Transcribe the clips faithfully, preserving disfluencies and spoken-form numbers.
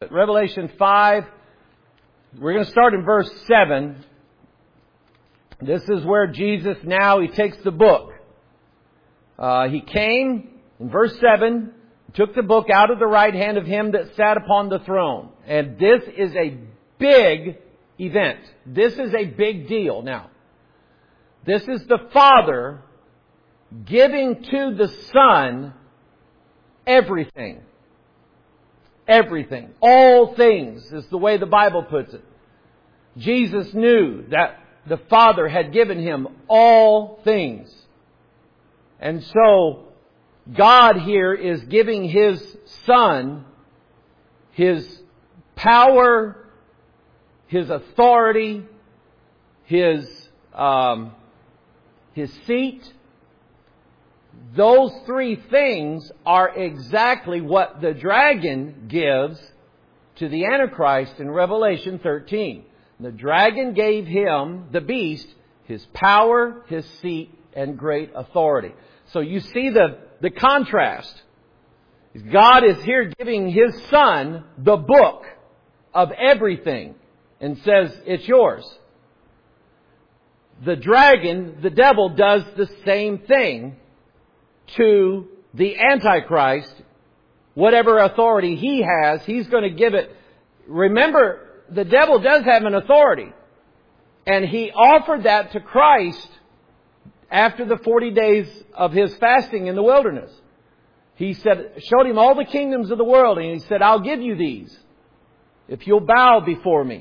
it. Revelation five. We're going to start in verse seven. This is where Jesus now, He takes the book. Uh, he came, in verse seven, took the book out of the right hand of Him that sat upon the throne. And this is a big event. This is a big deal. Now, this is the Father giving to the Son everything. Everything. All things is the way the Bible puts it. Jesus knew that the Father had given Him all things. And so, God here is giving His Son His power, His authority, His, um, His seat. Those three things are exactly what the dragon gives to the Antichrist in Revelation thirteen. The dragon gave him, the beast, his power, his seat, and great authority. So you see the, the contrast. God is here giving His Son the book of everything and says, it's yours. The dragon, the devil, does the same thing to the Antichrist. Whatever authority he has, he's going to give it. Remember, the devil does have an authority. And he offered that to Christ after the forty days of His fasting in the wilderness. He said, showed Him all the kingdoms of the world, and He said, I'll give you these if you'll bow before me.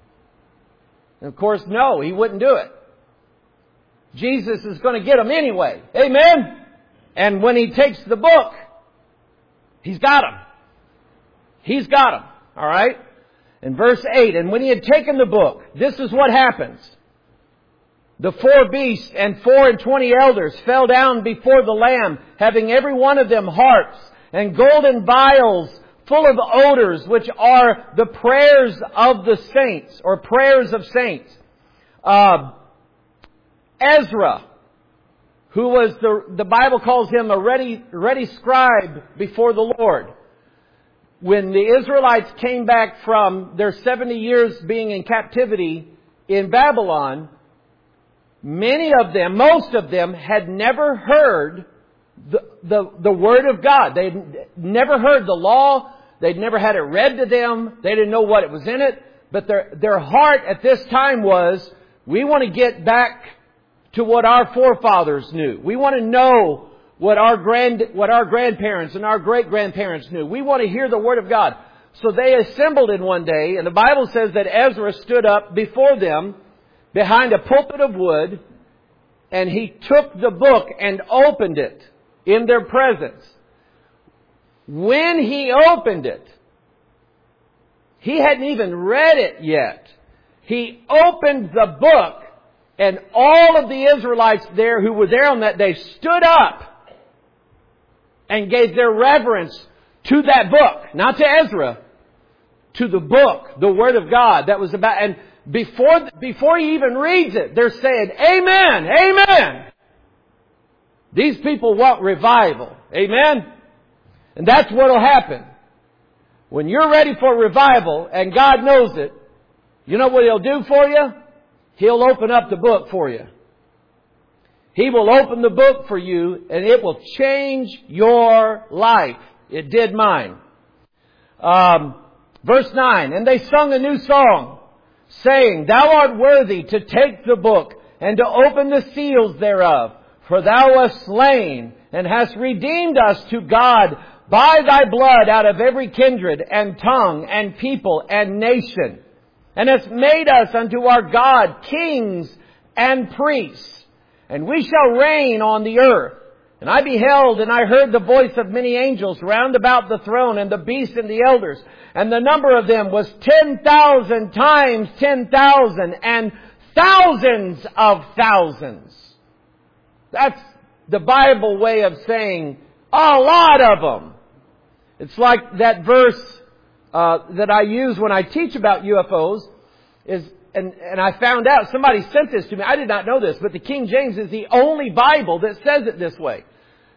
And of course, no, He wouldn't do it. Jesus is going to get them anyway. Amen? And when He takes the book, He's got them. He's got them. All right? In verse eight, and when He had taken the book, this is what happens. The four beasts and four and twenty elders fell down before the Lamb, having every one of them harps and golden vials full of odors, which are the prayers of the saints, or prayers of saints. Uh, Ezra, who was the, the Bible calls him a ready, ready scribe before the Lord. When the Israelites came back from their seventy years being in captivity in Babylon, many of them, most of them, had never heard the, the, the Word of God. They'd never heard the law. They'd never had it read to them. They didn't know what it was in it. But their, their heart at this time was, we want to get back to what our forefathers knew. We want to know what our grand, what our grandparents and our great-grandparents knew. We want to hear the Word of God. So they assembled in one day, and the Bible says that Ezra stood up before them behind a pulpit of wood, and he took the book and opened it in their presence. When he opened it, he hadn't even read it yet. He opened the book, and all of the Israelites there who were there on that day stood up and gave their reverence to that book. Not to Ezra, to the book, the Word of God that was about. And before, before he even reads it, they're saying, Amen, Amen. These people want revival. Amen. And that's what will happen. When you're ready for revival and God knows it, you know what He'll do for you? He'll open up the book for you. He will open the book for you, and it will change your life. It did mine. Um, verse nine, and they sung a new song, saying, Thou art worthy to take the book and to open the seals thereof. For Thou wast slain and hast redeemed us to God by Thy blood out of every kindred and tongue and people and nation, and hast made us unto our God kings and priests. And we shall reign on the earth. And I beheld and I heard the voice of many angels round about the throne, and the beast and the elders. And the number of them was ten thousand times ten thousand, and thousands of thousands. That's the Bible way of saying a lot of them. It's like that verse uh, that I use when I teach about U F Os is, and, and I found out, somebody sent this to me. I did not know this, but the King James is the only Bible that says it this way.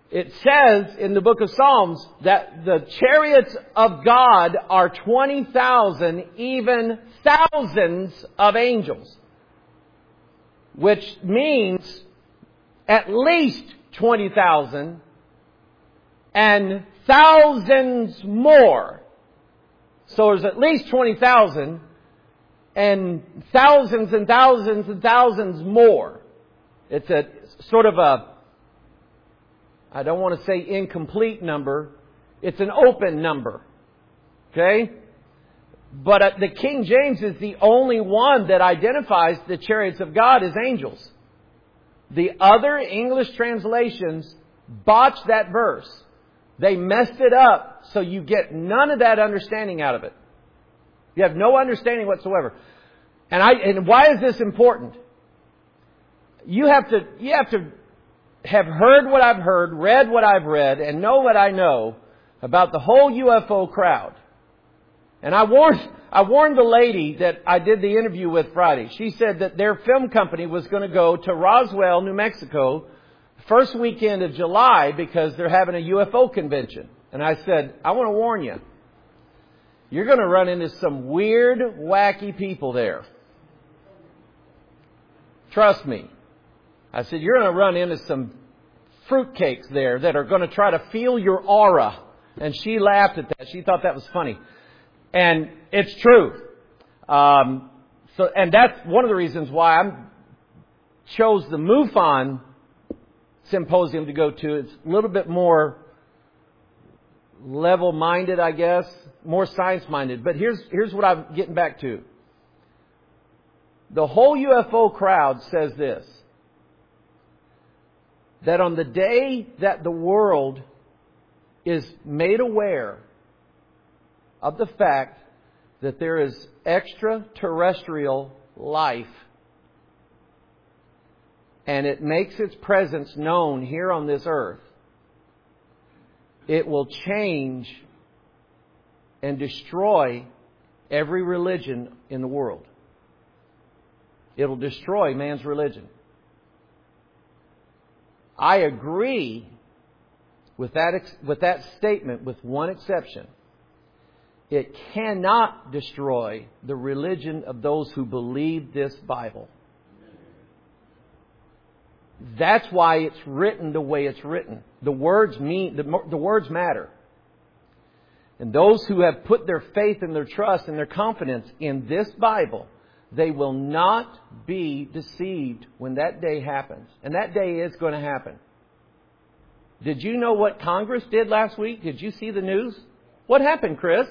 It says in the book of Psalms that the chariots of God are twenty thousand, even thousands of angels. Which means at least twenty thousand and thousands more. So there's at least twenty thousand and thousands and thousands and thousands more. It's a sort of a, I don't want to say incomplete number. It's an open number. Okay? But uh, the King James is the only one that identifies the chariots of God as angels. The other English translations botched that verse. They messed it up so you get none of that understanding out of it. You have no understanding whatsoever. And I and why is this important? You have to you have to have heard what I've heard, read what I've read, and know what I know about the whole U F O crowd. And I warned, I warned the lady that I did the interview with Friday. She said that their film company was going to go to Roswell, New Mexico, first weekend of July because they're having a U F O convention. And I said, I want to warn you. You're going to run into some weird, wacky people there. Trust me. I said, you're going to run into some fruitcakes there that are going to try to feel your aura. And she laughed at that. She thought that was funny. And it's true. Um, so, and that's one of the reasons why I chose the MUFON symposium to go to. It's a little bit more level-minded, I guess, more science-minded. But here's here's what I'm getting back to. The whole U F O crowd says this, that on the day that the world is made aware of the fact that there is extraterrestrial life and it makes its presence known here on this earth, it will change and destroy every religion in the world. It'll destroy man's religion. I agree with that, with that statement with one exception. It cannot destroy the religion of those who believe this Bible. That's why it's written the way it's written. The words mean, the, the words matter. And those who have put their faith and their trust and their confidence in this Bible, they will not be deceived when that day happens. And that day is going to happen. Did you know what Congress did last week? Did you see the news? What happened, Chris?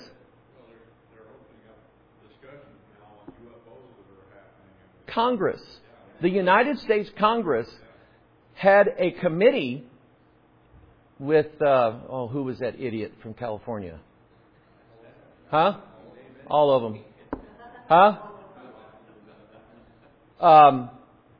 Congress, the United States Congress had a committee with, uh, oh, who was that idiot from California? Huh? All of them. Huh? Um,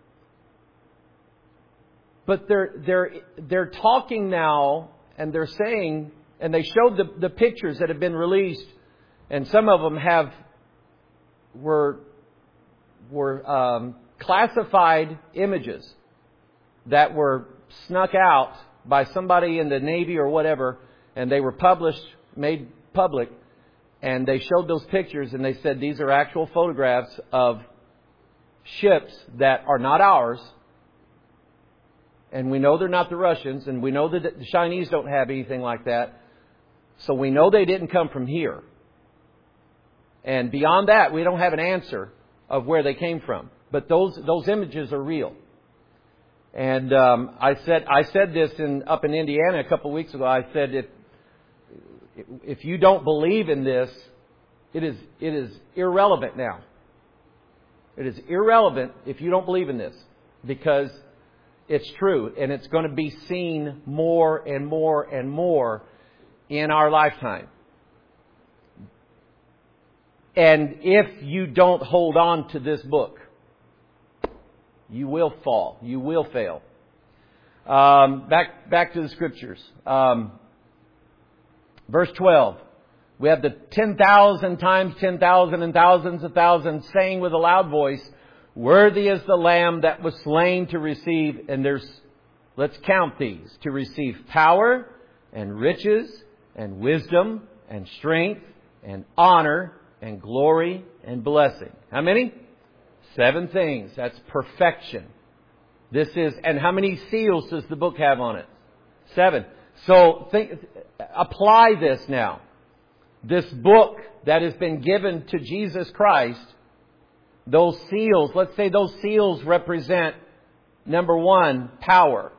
but they're, they're, they're talking now and they're saying, and they showed the, the pictures that have been released, and some of them have, were, were um, classified images that were snuck out by somebody in the Navy or whatever, and they were published, made public, and they showed those pictures and they said these are actual photographs of ships that are not ours, and we know they're not the Russians, and we know that the Chinese don't have anything like that, so we know they didn't come from here. And beyond that, we don't have an answer of where they came from. But those those images are real. And um, I said I said this in up in Indiana a couple of weeks ago. I said if if you don't believe in this, it is it is irrelevant now. It is irrelevant if you don't believe in this, because it's true and it's going to be seen more and more and more in our lifetime. And if you don't hold on to this book, you will fall. You will fail. Um, back back to the Scriptures. Um, verse twelve. We have the ten thousand times ten thousand and thousands of thousands saying with a loud voice, "Worthy is the Lamb that was slain to receive." And there's, Let's count these. To receive power and riches and wisdom and strength and honor and glory and blessing. How many? Seven things. That's perfection. This is, and how many seals does the book have on it? Seven. So think, apply this now. This book that has been given to Jesus Christ, those seals, let's say those seals represent, number one, power.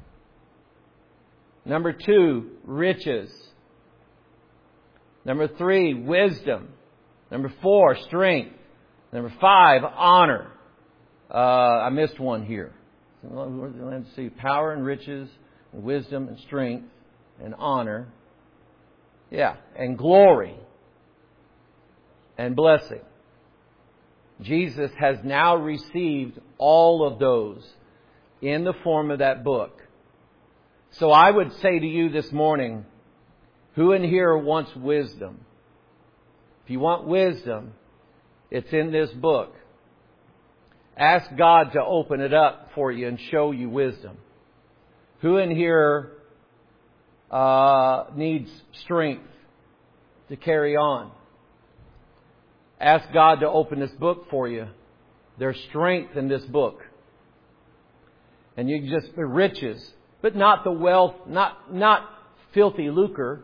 Number two, riches. Number three, wisdom. Number four, strength. Number five, honor. Uh, I missed one here. Let's see, power and riches, and wisdom and strength and honor. Yeah, and glory and blessing. Jesus has now received all of those in the form of that book. So I would say to you this morning, who in here wants wisdom? If you want wisdom, it's in this book. Ask God to open it up for you and show you wisdom. Who in here uh, needs strength to carry on? Ask God to open this book for you. There's strength in this book. And you just, the riches, but not the wealth, not, not filthy lucre.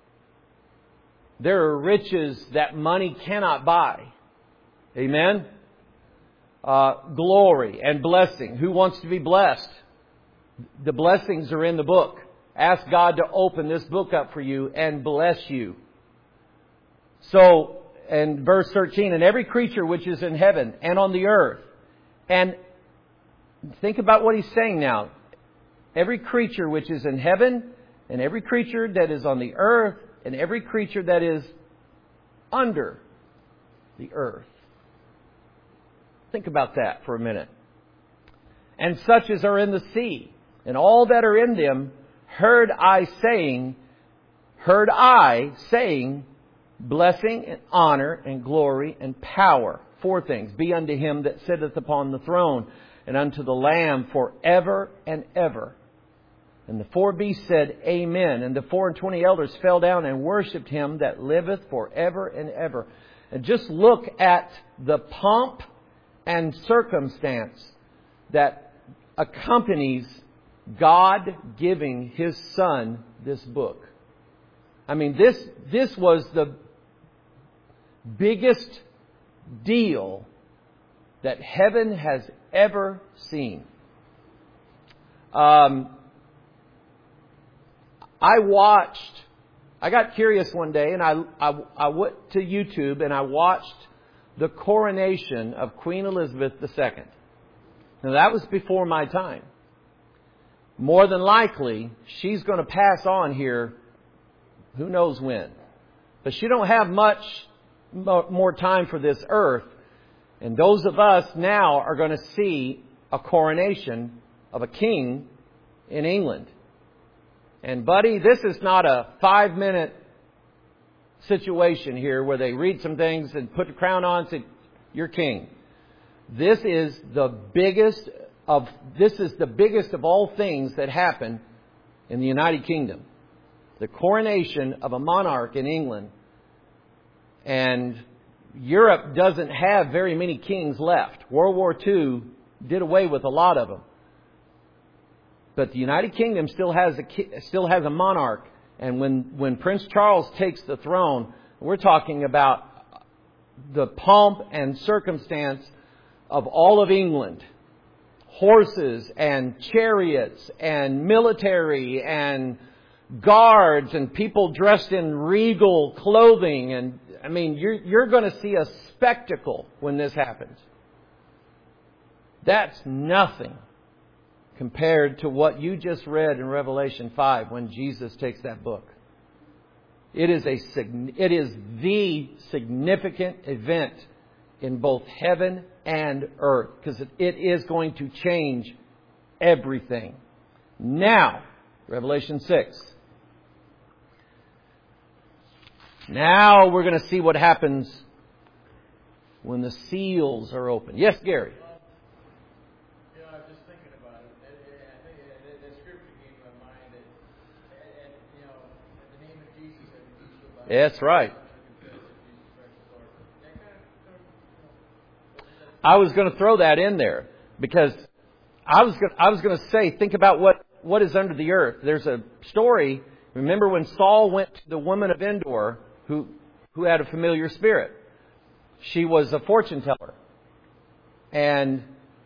There are riches that money cannot buy. Amen? Uh, glory and blessing. Who wants to be blessed? The blessings are in the book. Ask God to open this book up for you and bless you. So, in verse thirteen, and every creature which is in heaven and on the earth. And think about what he's saying now. Every creature which is in heaven and every creature that is on the earth and every creature that is under the earth. Think about that for a minute. And such as are in the sea, and all that are in them, heard I saying, heard I saying, blessing and honor and glory and power. Four things. Be unto him that sitteth upon the throne, and unto the Lamb forever and ever. And the four beasts said, Amen. And the four and twenty elders fell down and worshipped him that liveth forever and ever. And just look at the pomp and circumstance that accompanies God giving His Son this book. I mean, this, this was the biggest deal that heaven has ever seen. Um, I watched, I got curious one day and I, I, I went to YouTube and I watched the coronation of Queen Elizabeth the Second. Now that was before my time. More than likely, she's going to pass on here, who knows when. But she don't have much more time for this earth. And those of us now are going to see a coronation of a king in England. And buddy, this is not a five minute situation here where they read some things and put the crown on and say, you're king. This is the biggest of, this is the biggest of all things that happen in the United Kingdom. The coronation of a monarch in England. And Europe doesn't have very many kings left. World War Two did away with a lot of them. But the United Kingdom still has a still has a monarch. And when, when Prince Charles takes the throne, we're talking about the pomp and circumstance of all of England. Horses and chariots and military and guards and people dressed in regal clothing. And I mean, you're, you're going to see a spectacle when this happens. That's nothing compared to what you just read in Revelation five when Jesus takes that book. It is a it is the significant event in both heaven and earth because it, it is going to change everything. Now, Revelation six. Now we're going to see what happens when the seals are open. Yes, Gary. Yeah, I was just thinking about it. I think the That's right. I was going to throw that in there because I was going, I was going to say, think about what, what is under the earth. There's a story. Remember when Saul went to the woman of Endor who, who had a familiar spirit? She was a fortune teller. And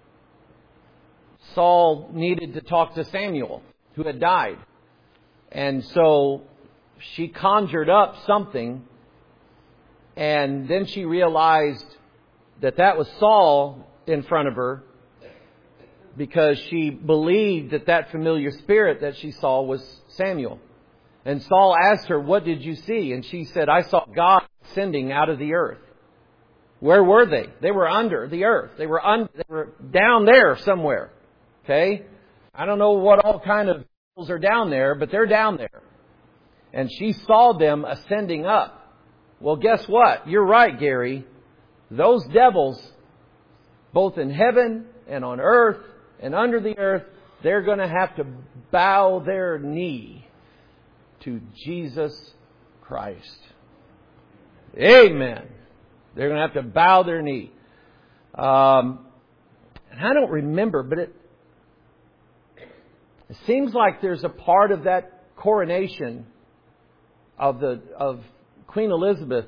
Saul needed to talk to Samuel, who had died. And so she conjured up something, and then she realized that that was Saul in front of her because she believed that that familiar spirit that she saw was Samuel. And Saul asked her, "What did you see?" And she said, "I saw God ascending out of the earth." Where were they? They were under the earth. They were un- they were down there somewhere. Okay? I don't know what all kind of devils are down there, but they're down there. And she saw them ascending up. Well, guess what? You're right, Gary. Those devils, both in heaven and on earth and under the earth, they're going to have to bow their knee to Jesus Christ. Amen. They're going to have to bow their knee. Um, and I don't remember, but it, it seems like there's a part of that coronation of the of Queen Elizabeth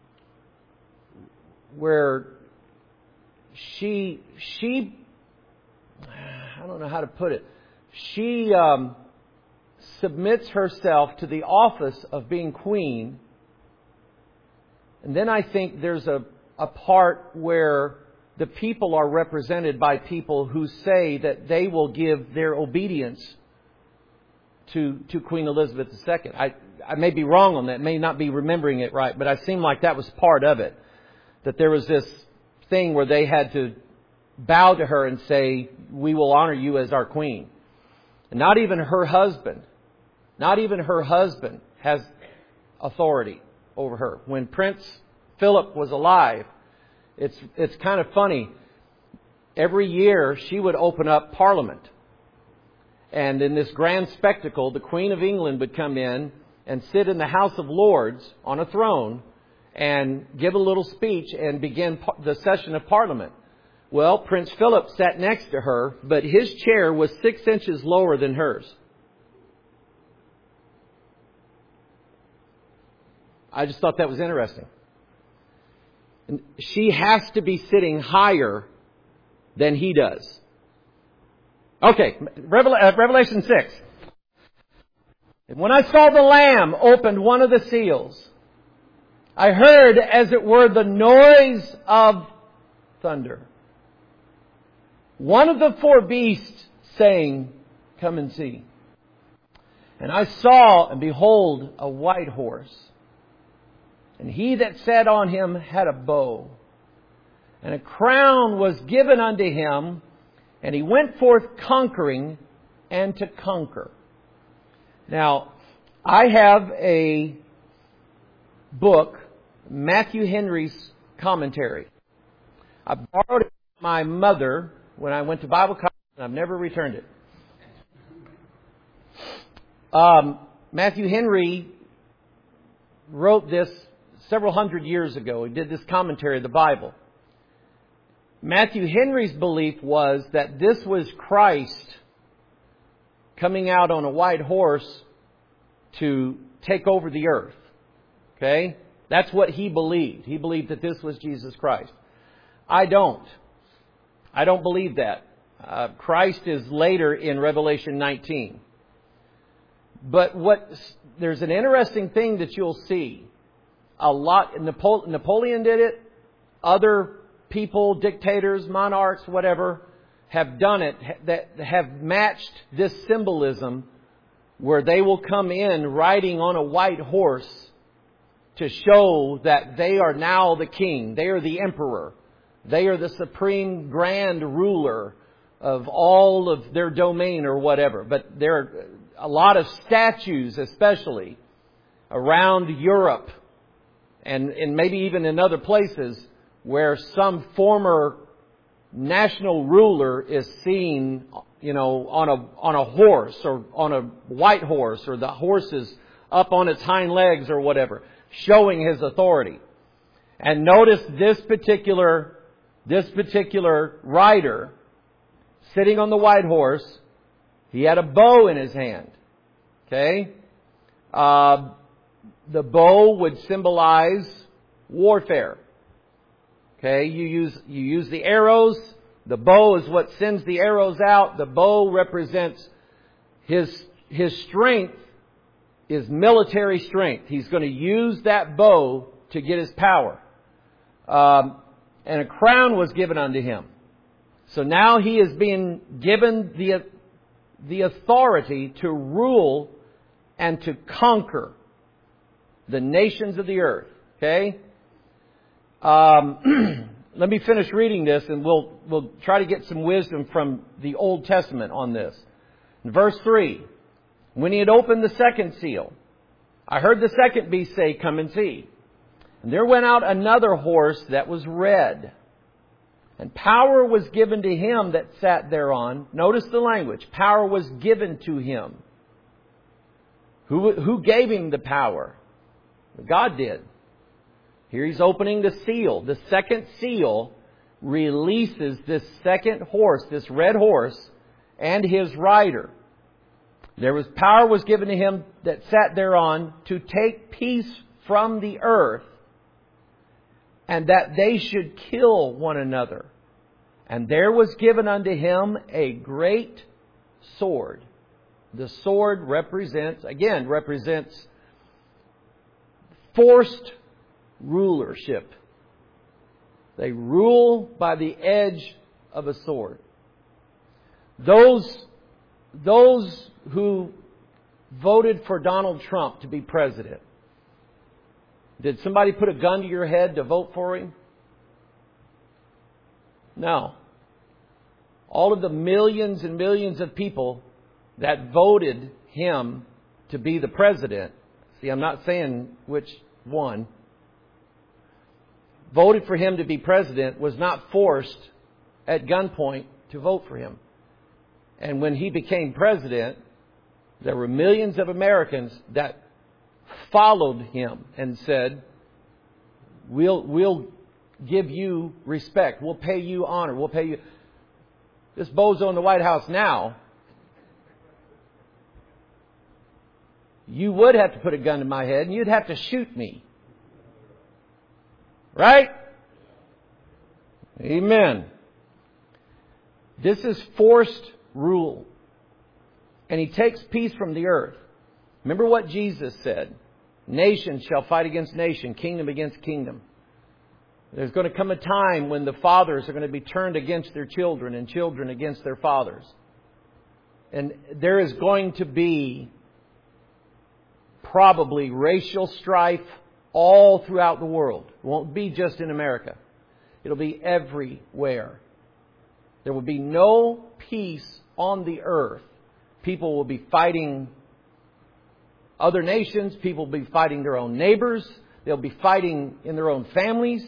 where she she I don't know how to put it. She um, submits herself to the office of being queen. And then I think there's a, a part where the people are represented by people who say that they will give their obedience to to Queen Elizabeth the Second. I, I may be wrong on that, may not be remembering it right, but I seem like that was part of it. That there was this thing where they had to bow to her and say, "We will honor you as our queen." And not even her husband, not even her husband has authority over her. When Prince Philip was alive, it's it's kind of funny. Every year she would open up Parliament. And in this grand spectacle, the Queen of England would come in and sit in the House of Lords on a throne and give a little speech and begin the session of Parliament. Well, Prince Philip sat next to her, but his chair was six inches lower than hers. I just thought that was interesting. And she has to be sitting higher than he does. Okay, Revelation six. And when I saw the Lamb opened one of the seals, I heard, as it were, the noise of thunder. One of the four beasts saying, "Come and see." And I saw, and behold, a white horse. And he that sat on him had a bow. And a crown was given unto him. And he went forth conquering and to conquer. Now, I have a book, Matthew Henry's commentary. I borrowed it from my mother when I went to Bible college, and I've never returned it. Um, Matthew Henry wrote this several hundred years ago. He did this commentary of the Bible. Matthew Henry's belief was that this was Christ coming out on a white horse to take over the earth. Okay? That's what he believed. He believed that this was Jesus Christ. I don't. I don't believe that. Uh, Christ is later in Revelation nineteen. But what there's an interesting thing that you'll see. A lot, Napoleon did it. Other people, dictators, monarchs, whatever, have done it, that have matched this symbolism where they will come in riding on a white horse to show that they are now the king. They are the emperor. They are the supreme grand ruler of all of their domain or whatever. But there are a lot of statues, especially around Europe and, and maybe even in other places, where some former national ruler is seen, you know, on a on a horse or on a white horse, or the horse is up on its hind legs or whatever. showing His authority. And notice this particular, this particular rider sitting on the white horse, he had a bow in his hand. Okay? Uh, the bow would symbolize warfare. Okay? You use, you use the arrows. The bow is what sends the arrows out. The bow represents his, his strength is military strength. He's going to use that bow to get his power. Um, and a crown was given unto him. So now he is being given the, the authority to rule and to conquer the nations of the earth. Okay? Um, let me finish reading this and we'll, we'll try to get some wisdom from the Old Testament on this. In verse three, when he had opened the second seal, I heard the second beast say, come and see. And there went out another horse that was red. And power was given to him that sat thereon. Notice the language. Power was given to him. Who, who gave him the power? God did. Here he's opening the seal. The second seal releases this second horse, this red horse, and his rider. There was power was given to him that sat thereon to take peace from the earth, and that they should kill one another. And there was given unto him a great sword. The sword represents, again, represents forced rulership. They rule by the edge of a sword. Those, those who voted for Donald Trump to be president, did somebody put a gun to your head to vote for him? No. All of the millions and millions of people that voted him to be the president, see, I'm not saying which one, voted for him to be president, was not forced at gunpoint to vote for him. And when he became president, there were millions of Americans that followed him and said, we'll, we'll give you respect. We'll pay you honor. We'll pay you. This bozo in the White House now, you would have to put a gun to my head and you'd have to shoot me. Right? Amen. This is forced rule. And he takes peace from the earth. Remember what Jesus said. Nation shall fight against nation, kingdom against kingdom. There's going to come a time when the fathers are going to be turned against their children and children against their fathers. And there is going to be probably racial strife all throughout the world. It won't be just in America. It'll be everywhere. There will be no peace on the earth. People will be fighting other nations. People will be fighting their own neighbors. They'll be fighting in their own families.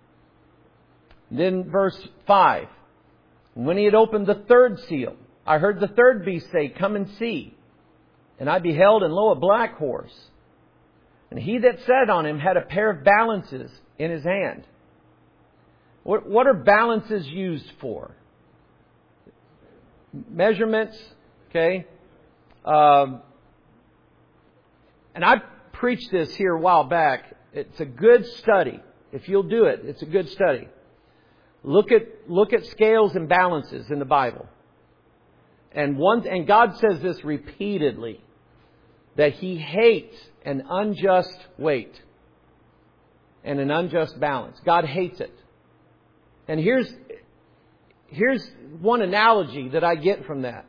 Then verse five. When he had opened the third seal, I heard the third beast say, come and see. And I beheld, and lo, a black horse. And he that sat on him had a pair of balances in his hand. What, what are balances used for? Measurements, okay? Um, and I preached this here a while back. It's a good study. If you'll do it, it's a good study. Look at look at scales and balances in the Bible. And one and God says this repeatedly, that He hates an unjust weight and an unjust balance. God hates it. And here's here's one analogy that I get from that.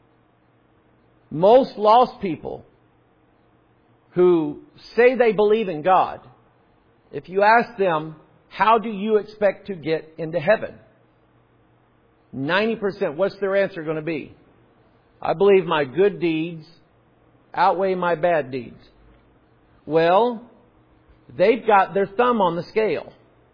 Most lost people who say they believe in God, if you ask them, how do you expect to get into heaven? ninety percent, what's their answer going to be? I believe my good deeds outweigh my bad deeds. Well, they've got their thumb on the scale.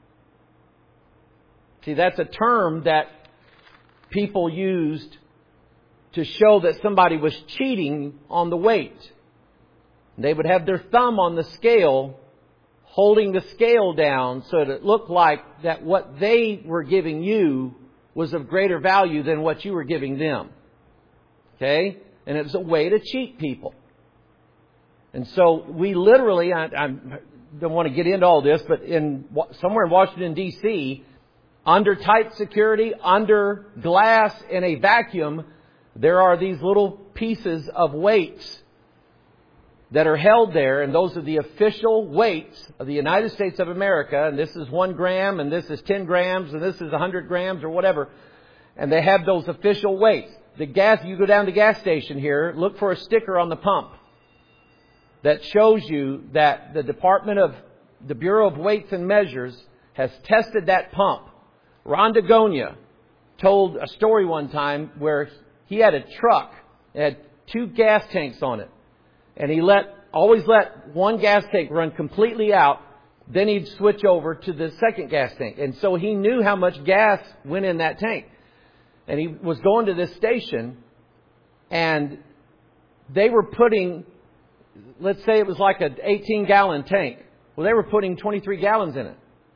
See, that's a term that people used to show that somebody was cheating on the weight. They would have their thumb on the scale holding the scale down so that it looked like that what they were giving you was of greater value than what you were giving them. Okay? And it was a way to cheat people. And so we literally, I, I don't want to get into all this, but in somewhere in Washington, D C, under tight security, under glass in a vacuum, there are these little pieces of weights that are held there, and those are the official weights of the United States of America, and this is one gram, and this is ten grams, and this is one hundred grams, or whatever. And they have those official weights. The gas, you go down to the gas station here, look for a sticker on the pump that shows you that the Department of, the Bureau of Weights and Measures has tested that pump. Ron DeGonia told a story one time where he had a truck, it had two gas tanks on it. And he let, always let one gas tank run completely out. Then he'd switch over to the second gas tank. And so he knew how much gas went in that tank. And he was going to this station, and they were putting, let's say it was like an eighteen gallon tank. Well, they were putting twenty-three gallons in it.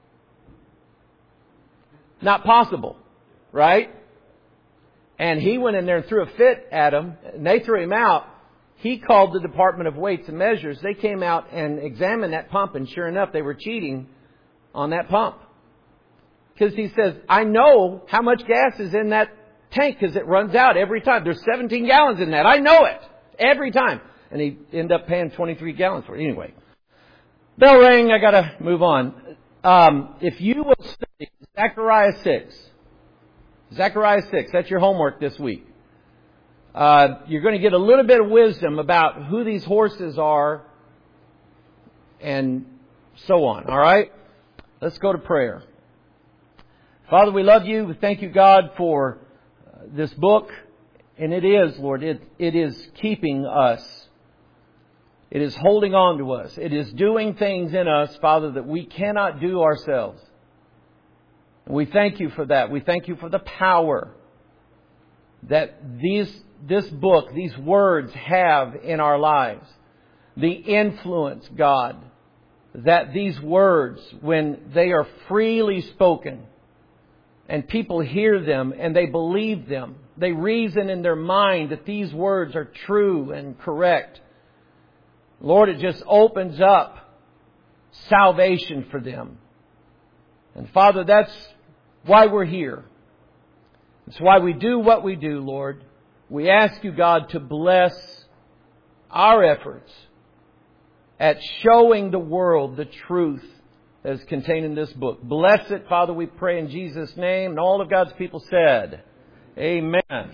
Not possible, right? And he went in there and threw a fit at them, and they threw him out. He called the Department of Weights and Measures. They came out and examined that pump, and sure enough, they were cheating on that pump. Because he says, I know how much gas is in that tank because it runs out every time. There's seventeen gallons in that. I know it every time. And he ended up paying twenty-three gallons for it. Anyway, bell rang. I got to move on. Um, if you will study Zechariah six, Zechariah six, that's your homework this week. Uh, you're going to get a little bit of wisdom about who these horses are and so on. All right? Let's go to prayer. Father, we love you. We thank you, God, for this book. And it is, Lord, it, it is keeping us. It is holding on to us. It is doing things in us, Father, that we cannot do ourselves. And we thank you for that. We thank you for the power that these, this book, these words have in our lives. The influence, God, that these words, when they are freely spoken and people hear them and they believe them, they reason in their mind that these words are true and correct. Lord, it just opens up salvation for them. And Father, that's why we're here. It's why we do what we do, Lord. We ask you, God, to bless our efforts at showing the world the truth that is contained in this book. Bless it, Father, we pray in Jesus' name. And all of God's people said, Amen.